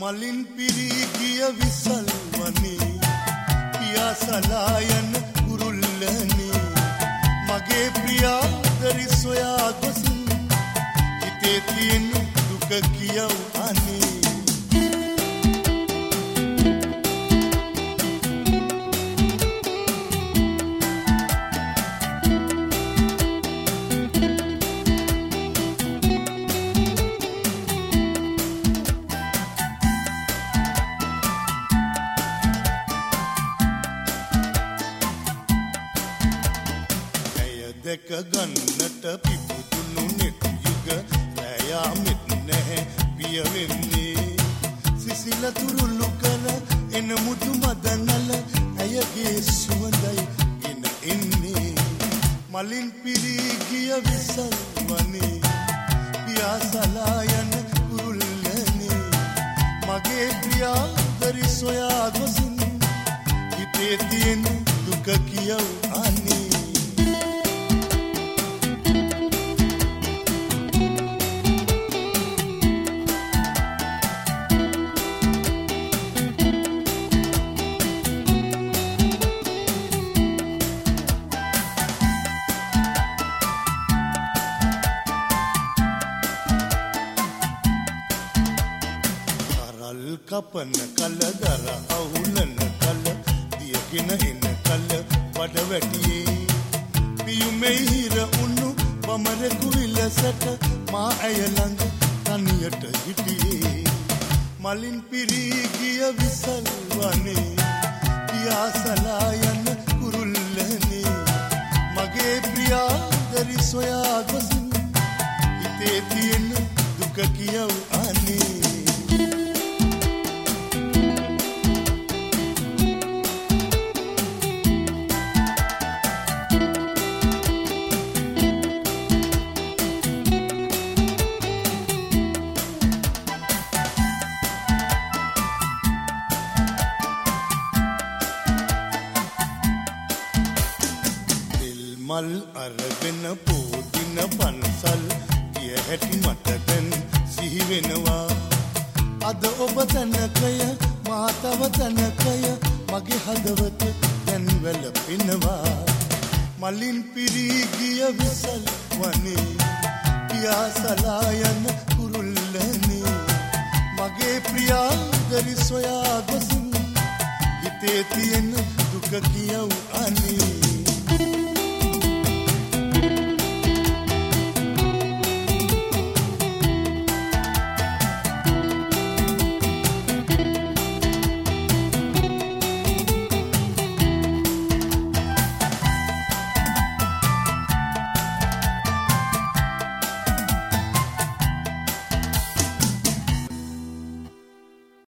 මලින් පිරී ගිය විසල් වනේ පියාසලා යන කුරුල්ලනේ මගේ ප්‍රියාදරි සොයා ගොසින් හිතේ තියෙන දුක කියව් අනේ දෙක ගන්නට පිපුදුණු නෙත් යුග රැයා මෙත් නැහැ පිය වෙන්නේ සිසිල තුරුළු කර එන මුතු මදනල ඇයගේ සුවඳයි එන එන්නේ මලින් පිරී ගිය විසල් වනේ පියාසලා යන කුරුල්ලනේ මගේ ප්‍රියාදරි සොයා ගොසින් හිතේ තියෙන දුක කියව් අනේ කපන කල දර අහුලන කල දියගෙන එන කල වඩ වැටියේ පියුමේ හිර උණු බමරෙකු විලසට මා ඇය ළඟ තනියට හිටියේ මලින් පිරී ගිය විසල් වනේ පියාසලා යන කුරුල්ලනේ මගේ ප්‍රියාදරි සොයා ගොසින් හිතේ තියෙන දුක කියව් අනේ මල් අරගෙන පෝදින පන්සල් ගිය හැටි මට දැන් සිහි වෙනවා අද ඔබ තනකය මා තව තනකය මගේ හදවත දැන් වැළපෙනවා මලින් පිරී ගිය විසල් වනේ පියාසලා යන කුරුල්ලනේ මගේ ප්‍රියාදරි සොයා ගොසින් හිතේ තියෙන දුක කියව් අනේ